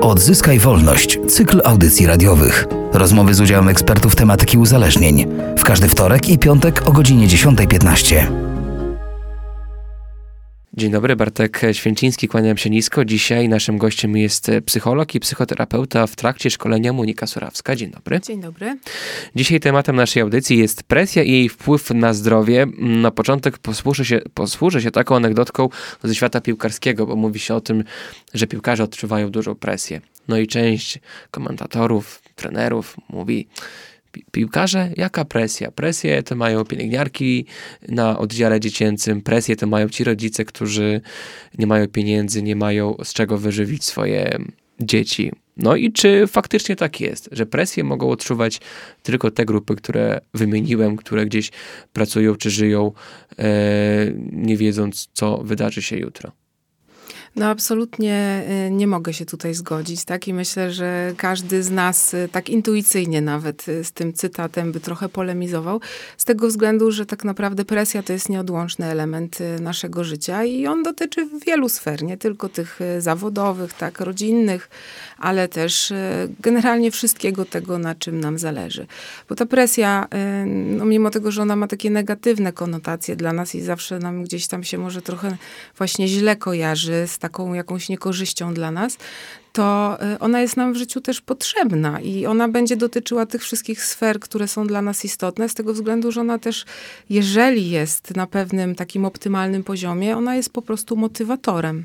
Odzyskaj wolność. Cykl audycji radiowych. Rozmowy z udziałem ekspertów tematyki uzależnień. W każdy wtorek i piątek o godzinie 10:15. Dzień dobry, Bartek Święciński, kłaniam się nisko. Dzisiaj naszym gościem jest psycholog i psychoterapeuta w trakcie szkolenia Monika Sorawska. Dzień dobry. Dzień dobry. Dzisiaj tematem naszej audycji jest presja i jej wpływ na zdrowie. Na początek posłużę się taką anegdotką ze świata piłkarskiego, bo mówi się o tym, że piłkarze odczuwają dużą presję. No i część komentatorów, trenerów mówi: piłkarze, jaka presja? Presję to mają pielęgniarki na oddziale dziecięcym, presję to mają ci rodzice, którzy nie mają pieniędzy, nie mają z czego wyżywić swoje dzieci. No i czy faktycznie tak jest, że presję mogą odczuwać tylko te grupy, które wymieniłem, które gdzieś pracują czy żyją, nie wiedząc, co wydarzy się jutro? No absolutnie nie mogę się tutaj zgodzić, tak? I myślę, że każdy z nas tak intuicyjnie nawet z tym cytatem by trochę polemizował, z tego względu, że tak naprawdę presja to jest nieodłączny element naszego życia i on dotyczy wielu sfer, nie tylko tych zawodowych, tak, rodzinnych, ale też generalnie wszystkiego tego, na czym nam zależy. Bo ta presja, no mimo tego, że ona ma takie negatywne konotacje dla nas i zawsze nam gdzieś tam się może trochę właśnie źle kojarzy z taką jakąś niekorzyścią dla nas, to ona jest nam w życiu też potrzebna i ona będzie dotyczyła tych wszystkich sfer, które są dla nas istotne, z tego względu, że ona też, jeżeli jest na pewnym takim optymalnym poziomie, ona jest po prostu motywatorem.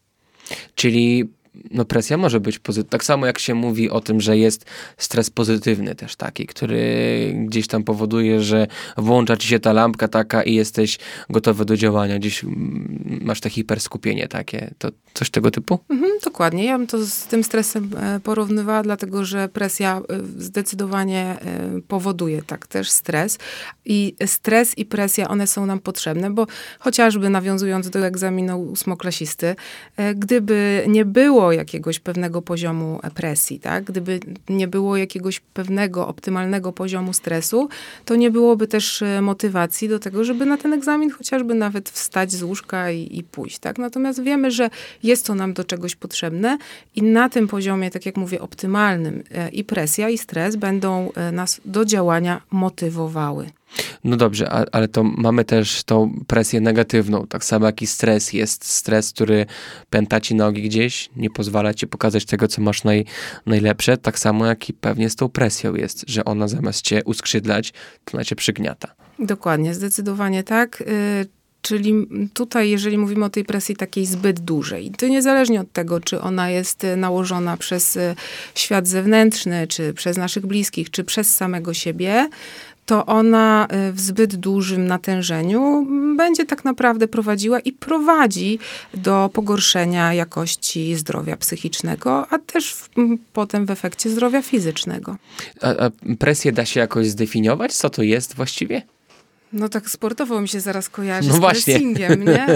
Czyli presja może być pozytywna. Tak samo jak się mówi o tym, że jest stres pozytywny też taki, który gdzieś tam powoduje, że włącza ci się ta lampka taka i jesteś gotowy do działania. Gdzieś masz te hiperskupienie takie. To coś tego typu? Dokładnie. Ja bym to z tym stresem porównywała, dlatego że presja zdecydowanie powoduje tak też stres. I stres i presja, one są nam potrzebne, bo chociażby nawiązując do egzaminu ósmoklasisty, gdyby nie było jakiegoś pewnego poziomu presji, tak? Gdyby nie było jakiegoś pewnego optymalnego poziomu stresu, to nie byłoby też motywacji do tego, żeby na ten egzamin chociażby nawet wstać z łóżka i pójść, tak? Natomiast wiemy, że jest to nam do czegoś potrzebne i na tym poziomie, tak jak mówię, optymalnym i presja, i stres będą nas do działania motywowały. No dobrze, ale to mamy też tą presję negatywną. Tak samo jak i stres. Jest stres, który pęta ci nogi gdzieś, nie pozwala ci pokazać tego, co masz najlepsze. Tak samo jak i pewnie z tą presją jest, że ona zamiast cię uskrzydlać, to ona cię przygniata. Dokładnie, zdecydowanie tak. Czyli tutaj, jeżeli mówimy o tej presji takiej zbyt dużej, to niezależnie od tego, czy ona jest nałożona przez świat zewnętrzny, czy przez naszych bliskich, czy przez samego siebie, to ona w zbyt dużym natężeniu będzie tak naprawdę prowadziła i prowadzi do pogorszenia jakości zdrowia psychicznego, a też potem w efekcie zdrowia fizycznego. A presję da się jakoś zdefiniować? Co to jest właściwie? No tak sportowo mi się zaraz kojarzy z pressingiem, nie?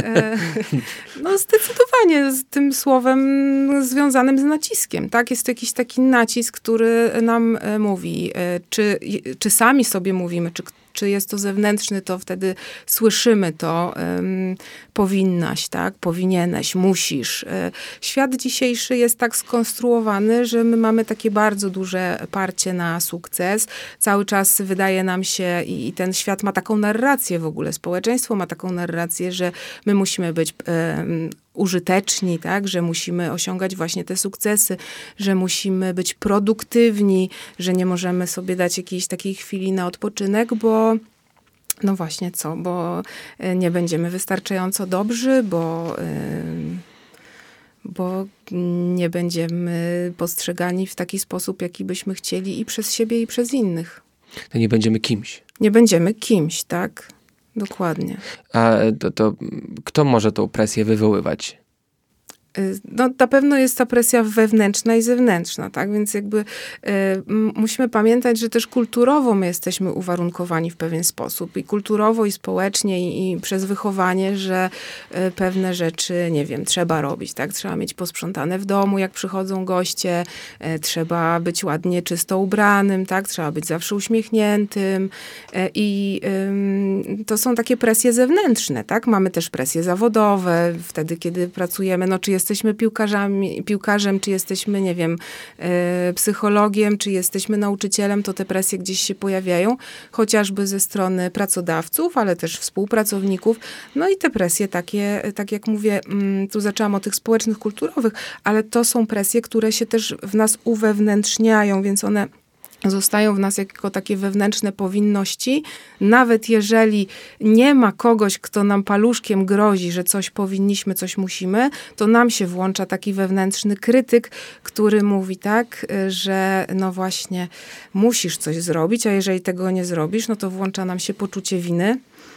No zdecydowanie z tym słowem związanym z naciskiem, tak? Jest to jakiś taki nacisk, który nam mówi, czy sami sobie mówimy, czy jest to zewnętrzny, to wtedy słyszymy to, powinnaś, tak? Powinieneś, musisz. Świat dzisiejszy jest tak skonstruowany, że my mamy takie bardzo duże parcie na sukces. Cały czas wydaje nam się i ten świat ma taką narrację w ogóle, społeczeństwo ma taką narrację, że my musimy być użyteczni, tak, że musimy osiągać właśnie te sukcesy, że musimy być produktywni, że nie możemy sobie dać jakiejś takiej chwili na odpoczynek, bo no właśnie bo nie będziemy wystarczająco dobrzy, bo nie będziemy postrzegani w taki sposób, jaki byśmy chcieli i przez siebie, i przez innych. To nie będziemy kimś. Nie będziemy kimś, tak. Dokładnie. A to kto może tą presję wywoływać? No, na pewno jest ta presja wewnętrzna i zewnętrzna, tak? Więc jakby musimy pamiętać, że też kulturowo my jesteśmy uwarunkowani w pewien sposób. I kulturowo, i społecznie, i przez wychowanie, że pewne rzeczy, nie wiem, trzeba robić, tak? Trzeba mieć posprzątane w domu, jak przychodzą goście, trzeba być ładnie, czysto ubranym, tak? Trzeba być zawsze uśmiechniętym. I to są takie presje zewnętrzne, tak? Mamy też presje zawodowe, wtedy, kiedy pracujemy, no czy jesteśmy piłkarzem, czy jesteśmy, nie wiem, psychologiem, czy jesteśmy nauczycielem, to te presje gdzieś się pojawiają, chociażby ze strony pracodawców, ale też współpracowników. No i te presje takie, tak jak mówię, tu zaczęłam o tych społecznych, kulturowych, ale to są presje, które się też w nas uwewnętrzniają, więc one zostają w nas jako takie wewnętrzne powinności. Nawet jeżeli nie ma kogoś, kto nam paluszkiem grozi, że coś powinniśmy, coś musimy, to nam się włącza taki wewnętrzny krytyk, który mówi tak, że no właśnie musisz coś zrobić, a jeżeli tego nie zrobisz, no to włącza nam się poczucie winy.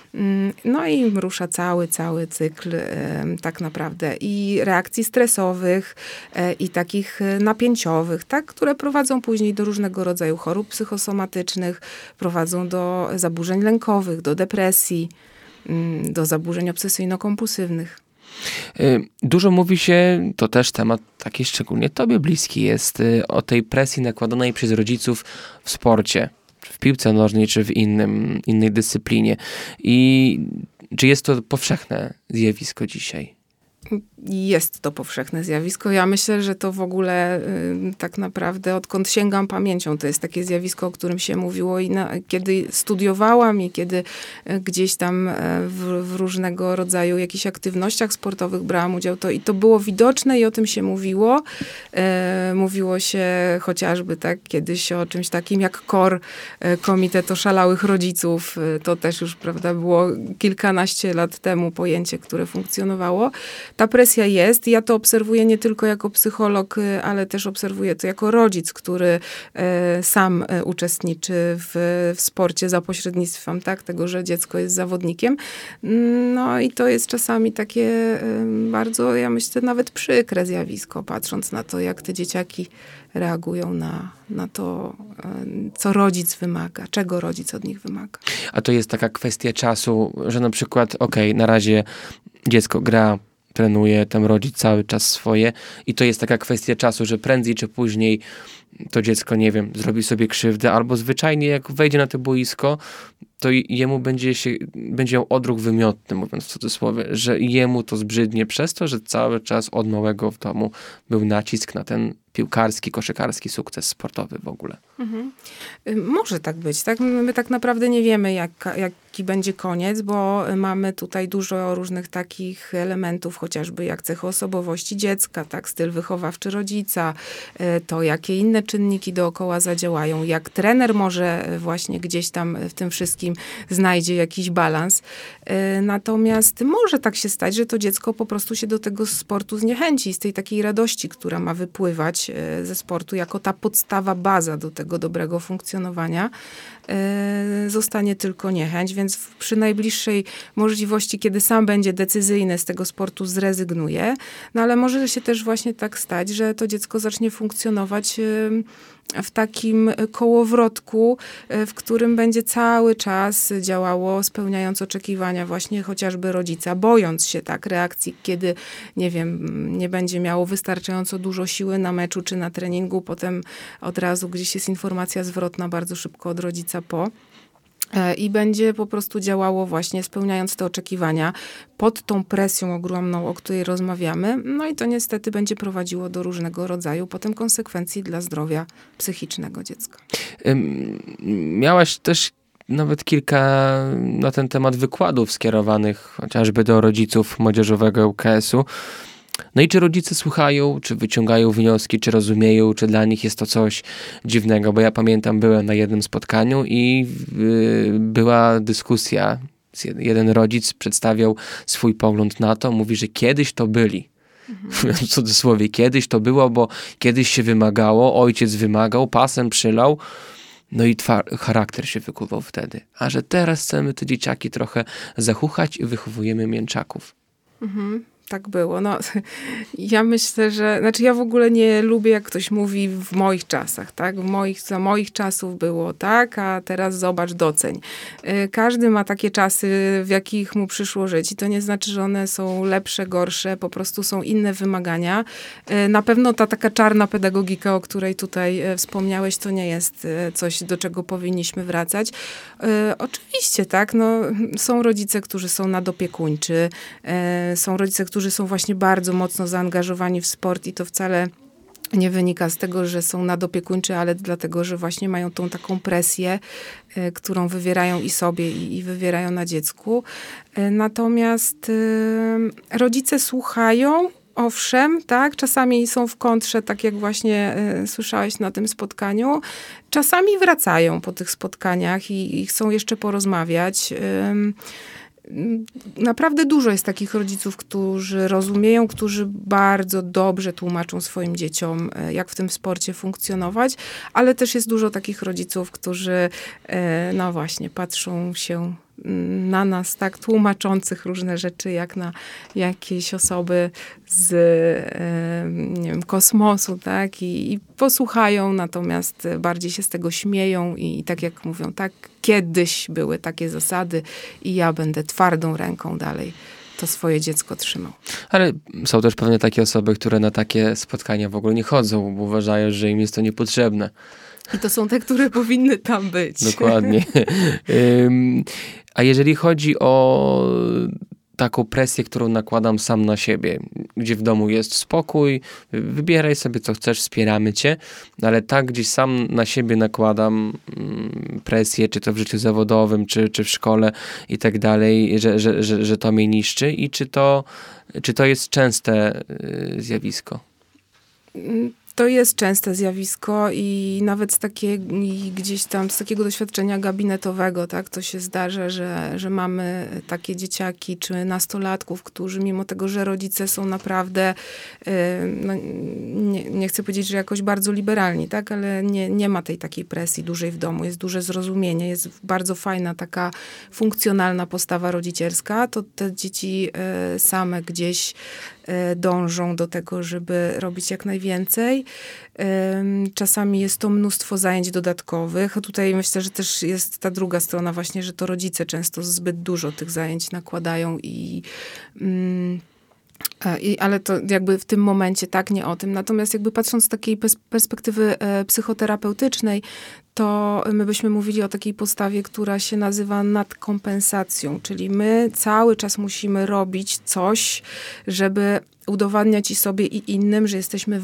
No i rusza cały cykl tak naprawdę i reakcji stresowych, i takich napięciowych, tak, które prowadzą później do różnego rodzaju chorób psychosomatycznych, prowadzą do zaburzeń lękowych, do depresji, do zaburzeń obsesyjno-kompulsywnych. Dużo mówi się, to też temat taki szczególnie tobie bliski jest, o tej presji nakładanej przez rodziców w sporcie. W piłce nożnej, czy w innej dyscyplinie. I czy jest to powszechne zjawisko dzisiaj? Jest to powszechne zjawisko. Ja myślę, że to w ogóle tak naprawdę odkąd sięgam pamięcią, to jest takie zjawisko, o którym się mówiło i kiedy studiowałam i kiedy gdzieś tam w różnego rodzaju jakichś aktywnościach sportowych brałam udział, to i to było widoczne i o tym się mówiło. Mówiło się chociażby tak kiedyś o czymś takim jak KOR, Komitet Oszalałych Rodziców. To też już, prawda, było kilkanaście lat temu pojęcie, które funkcjonowało. Ta presja jest. Ja to obserwuję nie tylko jako psycholog, ale też obserwuję to jako rodzic, który sam uczestniczy w sporcie za pośrednictwem tego, że dziecko jest zawodnikiem. No i to jest czasami takie bardzo, ja myślę, nawet przykre zjawisko, patrząc na to, jak te dzieciaki reagują na to, co rodzic wymaga, czego rodzic od nich wymaga. A to jest taka kwestia czasu, że na przykład, na razie dziecko gra, trenuje, tam rodzic cały czas swoje i to jest taka kwestia czasu, że prędzej czy później to dziecko, nie wiem, zrobi sobie krzywdę albo zwyczajnie jak wejdzie na to boisko, to jemu będzie miał odruch wymiotny, mówiąc w cudzysłowie, że jemu to zbrzydnie przez to, że cały czas od małego w domu był nacisk na ten piłkarski, koszykarski sukces sportowy w ogóle. Mhm. Może tak być, tak? My tak naprawdę nie wiemy, jaki będzie koniec, bo mamy tutaj dużo różnych takich elementów, chociażby jak cechy osobowości dziecka, tak? Styl wychowawczy rodzica, to jakie inne czynniki dookoła zadziałają, jak trener może właśnie gdzieś tam w tym wszystkim znajdzie jakiś balans. Natomiast może tak się stać, że to dziecko po prostu się do tego sportu zniechęci, z tej takiej radości, która ma wypływać ze sportu, jako ta podstawa, baza do tego dobrego funkcjonowania, zostanie tylko niechęć, więc przy najbliższej możliwości, kiedy sam będzie decyzyjny, z tego sportu zrezygnuje. No ale może się też właśnie tak stać, że to dziecko zacznie funkcjonować w takim kołowrotku, w którym będzie cały czas działało, spełniając oczekiwania właśnie chociażby rodzica, bojąc się reakcji, kiedy, nie wiem, nie będzie miało wystarczająco dużo siły na meczu czy na treningu, potem od razu gdzieś jest informacja zwrotna bardzo szybko od rodzica i będzie po prostu działało właśnie spełniając te oczekiwania pod tą presją ogromną, o której rozmawiamy. No i to niestety będzie prowadziło do różnego rodzaju potem konsekwencji dla zdrowia psychicznego dziecka. Miałaś też nawet kilka na ten temat wykładów skierowanych chociażby do rodziców młodzieżowego UKS-u. No i czy rodzice słuchają, czy wyciągają wnioski, czy rozumieją, czy dla nich jest to coś dziwnego? Bo ja pamiętam, byłem na jednym spotkaniu i była dyskusja. Jeden rodzic przedstawiał swój pogląd na to, mówi, że kiedyś to byli. W cudzysłowie, kiedyś to było, bo kiedyś się wymagało, ojciec wymagał, pasem przylał. No i charakter się wykuwał wtedy. A że teraz chcemy te dzieciaki trochę zachuchać i wychowujemy mięczaków. Tak było. No, ja myślę, że... ja w ogóle nie lubię, jak ktoś mówi w moich czasach, tak? Za moich czasów było tak, a teraz zobacz, doceń. Każdy ma takie czasy, w jakich mu przyszło żyć i to nie znaczy, że one są lepsze, gorsze, po prostu są inne wymagania. Na pewno ta taka czarna pedagogika, o której tutaj wspomniałeś, to nie jest coś, do czego powinniśmy wracać. Oczywiście, tak? Są rodzice, którzy są nadopiekuńczy, są rodzice, którzy którzy są właśnie bardzo mocno zaangażowani w sport i to wcale nie wynika z tego, że są nadopiekuńczy, ale dlatego, że właśnie mają tą taką presję, którą wywierają i sobie, i wywierają na dziecku. Natomiast rodzice słuchają, owszem, tak, czasami są w kontrze, tak jak właśnie słyszałeś na tym spotkaniu. Czasami wracają po tych spotkaniach i chcą jeszcze porozmawiać. Naprawdę dużo jest takich rodziców, którzy rozumieją, którzy bardzo dobrze tłumaczą swoim dzieciom, jak w tym sporcie funkcjonować, ale też jest dużo takich rodziców, którzy no właśnie patrzą się na nas, tak, tłumaczących różne rzeczy, jak na jakieś osoby z, nie wiem, kosmosu, tak, i posłuchają, natomiast bardziej się z tego śmieją i tak jak mówią, tak, kiedyś były takie zasady i ja będę twardą ręką dalej to swoje dziecko trzymał. Ale są też pewnie takie osoby, które na takie spotkania w ogóle nie chodzą, bo uważają, że im jest to niepotrzebne. I to są te, które powinny tam być. Dokładnie. A jeżeli chodzi o taką presję, którą nakładam sam na siebie, gdzie w domu jest spokój, wybieraj sobie co chcesz, wspieramy cię, ale tak gdzieś sam na siebie nakładam presję, czy to w życiu zawodowym, czy w szkole i tak dalej, że to mnie niszczy i czy to jest częste zjawisko? To jest częste zjawisko i nawet gdzieś tam z takiego doświadczenia gabinetowego, tak, to się zdarza, że mamy takie dzieciaki czy nastolatków, którzy mimo tego, że rodzice są naprawdę, no, nie chcę powiedzieć, że jakoś bardzo liberalni, tak, ale nie ma tej takiej presji dużej w domu, jest duże zrozumienie, jest bardzo fajna taka funkcjonalna postawa rodzicielska, to te dzieci same gdzieś dążą do tego, żeby robić jak najwięcej. Czasami jest to mnóstwo zajęć dodatkowych. Tutaj myślę, że też jest ta druga strona właśnie, że to rodzice często zbyt dużo tych zajęć nakładają ale to jakby w tym momencie tak, nie o tym. Natomiast jakby patrząc z takiej perspektywy psychoterapeutycznej, to my byśmy mówili o takiej postawie, która się nazywa nadkompensacją, czyli my cały czas musimy robić coś, żeby udowadniać i sobie i innym, że jesteśmy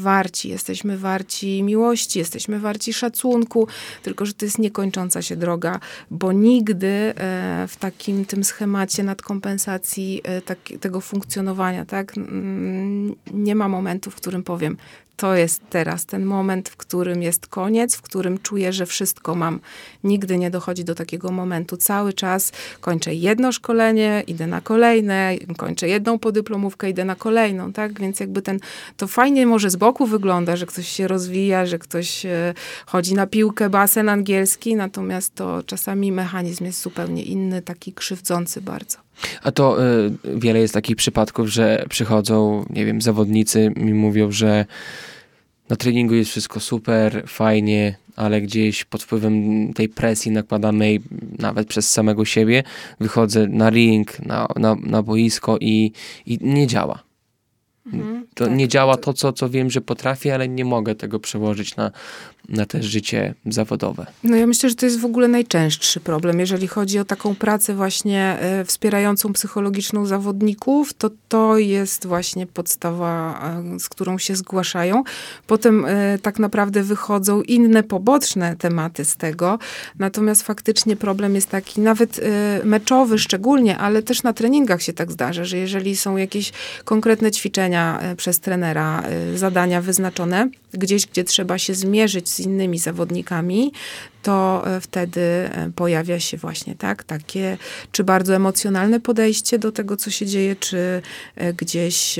warci miłości, jesteśmy warci szacunku, tylko że to jest niekończąca się droga, bo nigdy w takim tym schemacie nadkompensacji tego funkcjonowania, tak, nie ma momentu, w którym powiem, to jest teraz ten moment, w którym jest koniec, w którym czuję, że wszystko mam. Nigdy nie dochodzi do takiego momentu. Cały czas kończę jedno szkolenie, idę na kolejne, kończę jedną podyplomówkę, idę na kolejną, tak? Więc jakby to fajnie może z boku wygląda, że ktoś się rozwija, że ktoś chodzi na piłkę, basen angielski, natomiast to czasami mechanizm jest zupełnie inny, taki krzywdzący bardzo. A to wiele jest takich przypadków, że przychodzą, nie wiem, zawodnicy mi mówią, że na treningu jest wszystko super, fajnie, ale gdzieś pod wpływem tej presji nakładanej nawet przez samego siebie wychodzę na ring, na boisko i nie działa. To tak, nie działa to, co wiem, że potrafię, ale nie mogę tego przełożyć na też życie zawodowe. No ja myślę, że to jest w ogóle najczęstszy problem. Jeżeli chodzi o taką pracę właśnie wspierającą psychologiczną zawodników, to jest właśnie podstawa, z którą się zgłaszają. Potem tak naprawdę wychodzą inne poboczne tematy z tego. Natomiast faktycznie problem jest taki, nawet meczowy szczególnie, ale też na treningach się tak zdarza, że jeżeli są jakieś konkretne ćwiczenia przez trenera, zadania wyznaczone, gdzieś, gdzie trzeba się zmierzyć z innymi zawodnikami, to wtedy pojawia się właśnie takie, czy bardzo emocjonalne podejście do tego, co się dzieje, czy gdzieś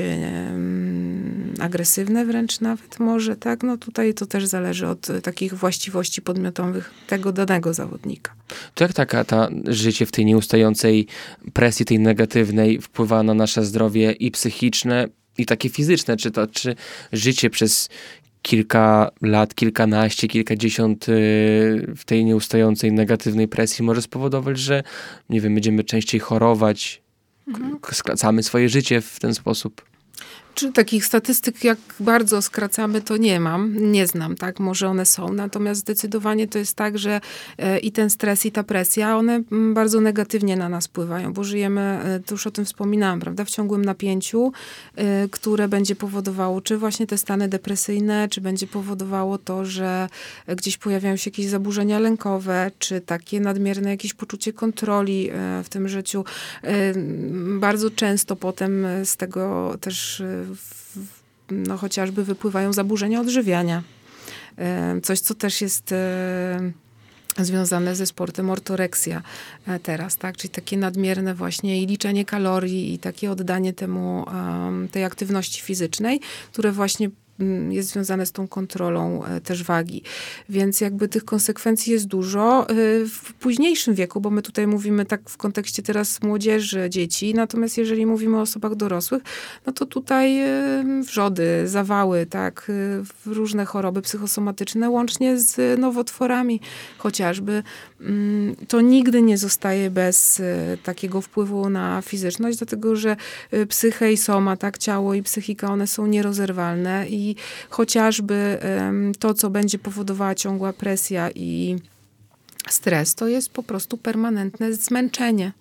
agresywne wręcz nawet może, tak? No tutaj to też zależy od takich właściwości podmiotowych tego danego zawodnika. To jak życie w tej nieustającej presji, tej negatywnej wpływa na nasze zdrowie i psychiczne, i takie fizyczne, czy życie przez kilka lat, kilkanaście, kilkadziesiąt w tej nieustającej negatywnej presji może spowodować, że nie wiem, będziemy częściej chorować, skracamy swoje życie w ten sposób. Czy takich statystyk, jak bardzo skracamy, to nie znam, tak? Może one są, natomiast zdecydowanie to jest tak, że i ten stres, i ta presja, one bardzo negatywnie na nas wpływają, bo żyjemy, to już o tym wspominałam, prawda, w ciągłym napięciu, które będzie powodowało, czy właśnie te stany depresyjne, czy będzie powodowało to, że gdzieś pojawiają się jakieś zaburzenia lękowe, czy takie nadmierne jakieś poczucie kontroli w tym życiu. Bardzo często potem z tego też no, chociażby wypływają zaburzenia odżywiania. Coś, co też jest związane ze sportem, ortoreksja teraz, tak? Czyli takie nadmierne właśnie i liczenie kalorii i takie oddanie temu, tej aktywności fizycznej, które właśnie jest związane z tą kontrolą też wagi. Więc jakby tych konsekwencji jest dużo. W późniejszym wieku, bo my tutaj mówimy tak w kontekście teraz młodzieży, dzieci, natomiast jeżeli mówimy o osobach dorosłych, no to tutaj wrzody, zawały, tak, różne choroby psychosomatyczne, łącznie z nowotworami chociażby, to nigdy nie zostaje bez takiego wpływu na fizyczność, dlatego że psyche i soma, tak, ciało i psychika, one są nierozerwalne i chociażby to, co będzie powodowała ciągła presja i stres, to jest po prostu permanentne zmęczenie.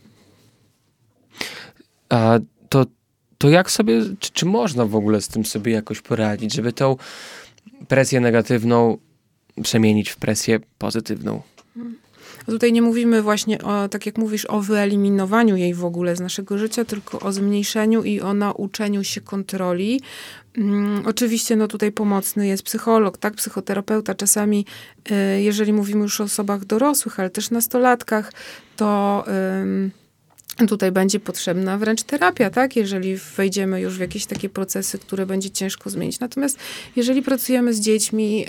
A to jak sobie, czy można w ogóle z tym sobie jakoś poradzić, żeby tą presję negatywną przemienić w presję pozytywną? Tutaj nie mówimy właśnie o, tak jak mówisz, o wyeliminowaniu jej w ogóle z naszego życia, tylko o zmniejszeniu i o nauczeniu się kontroli. Oczywiście no tutaj pomocny jest psycholog, tak, psychoterapeuta. Czasami, jeżeli mówimy już o osobach dorosłych, ale też nastolatkach, to tutaj będzie potrzebna wręcz terapia, tak? Jeżeli wejdziemy już w jakieś takie procesy, które będzie ciężko zmienić. Natomiast jeżeli pracujemy z dziećmi,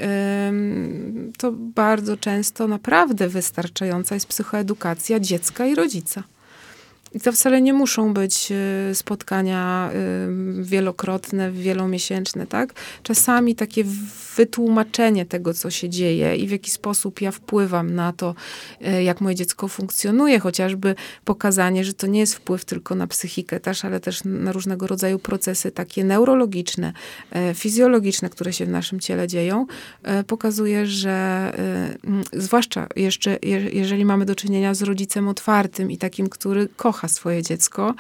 to bardzo często naprawdę wystarczająca jest psychoedukacja dziecka i rodzica. I to wcale nie muszą być spotkania wielokrotne, wielomiesięczne, tak? Czasami takie wytłumaczenie tego, co się dzieje i w jaki sposób ja wpływam na to, jak moje dziecko funkcjonuje, chociażby pokazanie, że to nie jest wpływ tylko na psychikę też, ale też na różnego rodzaju procesy takie neurologiczne, fizjologiczne, które się w naszym ciele dzieją, pokazuje, że zwłaszcza jeszcze, jeżeli mamy do czynienia z rodzicem otwartym i takim, który kocha swoje dziecko,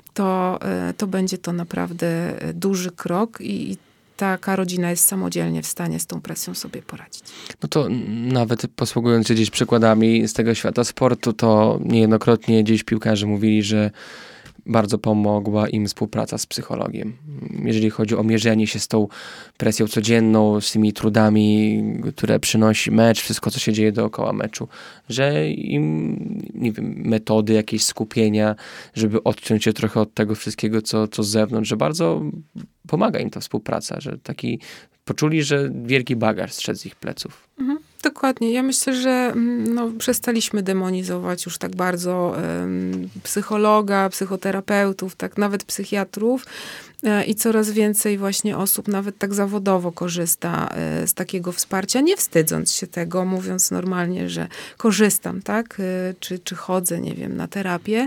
to będzie to naprawdę duży krok i taka rodzina jest samodzielnie w stanie z tą presją sobie poradzić. No to nawet posługując się gdzieś przykładami z tego świata sportu, to niejednokrotnie gdzieś piłkarze mówili, że bardzo pomogła im współpraca z psychologiem. Jeżeli chodzi o mierzenie się z tą presją codzienną, z tymi trudami, które przynosi mecz, wszystko, co się dzieje dookoła meczu, że im, nie wiem, metody jakieś skupienia, żeby odciąć się trochę od tego wszystkiego, co z zewnątrz, że bardzo pomaga im ta współpraca, że taki poczuli, że wielki bagaż zszedł z ich pleców. Mhm. Dokładnie. Ja myślę, że przestaliśmy demonizować już tak bardzo psychologa, psychoterapeutów, tak nawet psychiatrów i coraz więcej właśnie osób nawet tak zawodowo korzysta z takiego wsparcia, nie wstydząc się tego, mówiąc normalnie, że korzystam, tak? Czy chodzę, nie wiem, na terapię.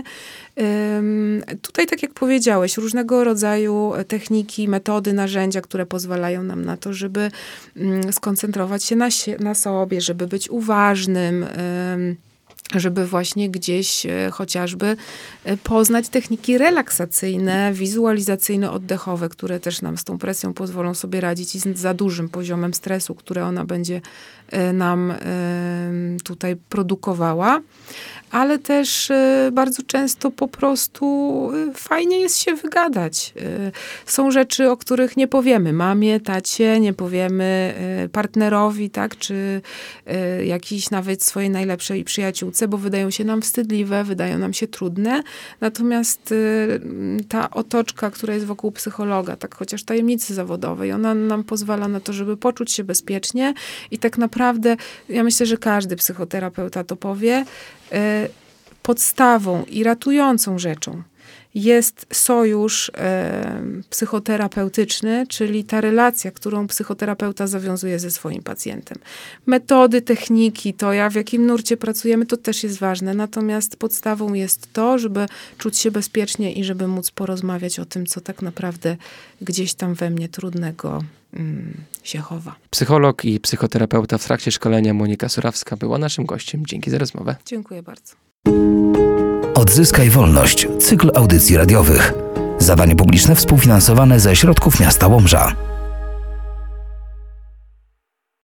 Tutaj, tak jak powiedziałeś, różnego rodzaju techniki, metody, narzędzia, które pozwalają nam na to, żeby skoncentrować się na sobie, żeby być uważnym, żeby właśnie gdzieś chociażby poznać techniki relaksacyjne, wizualizacyjno-oddechowe, które też nam z tą presją pozwolą sobie radzić i z za dużym poziomem stresu, które ona będzie nam tutaj produkowała. Ale też bardzo często po prostu fajnie jest się wygadać. Są rzeczy, o których nie powiemy mamie, tacie, nie powiemy partnerowi, tak, czy jakiejś nawet swojej najlepszej przyjaciółce, bo wydają się nam wstydliwe, wydają nam się trudne. Natomiast ta otoczka, która jest wokół psychologa, tak chociaż tajemnicy zawodowej, ona nam pozwala na to, żeby poczuć się bezpiecznie i tak naprawdę, ja myślę, że każdy psychoterapeuta to powie, podstawą i ratującą rzeczą jest sojusz psychoterapeutyczny, czyli ta relacja, którą psychoterapeuta zawiązuje ze swoim pacjentem. Metody, techniki, to w jakim nurcie pracujemy, to też jest ważne. Natomiast podstawą jest to, żeby czuć się bezpiecznie i żeby móc porozmawiać o tym, co tak naprawdę gdzieś tam we mnie trudnego się chowa. Psycholog i psychoterapeuta w trakcie szkolenia Monika Surawska była naszym gościem. Dzięki za rozmowę. Dziękuję bardzo. Odzyskaj wolność. Cykl audycji radiowych. Zadanie publiczne współfinansowane ze środków miasta Łomża.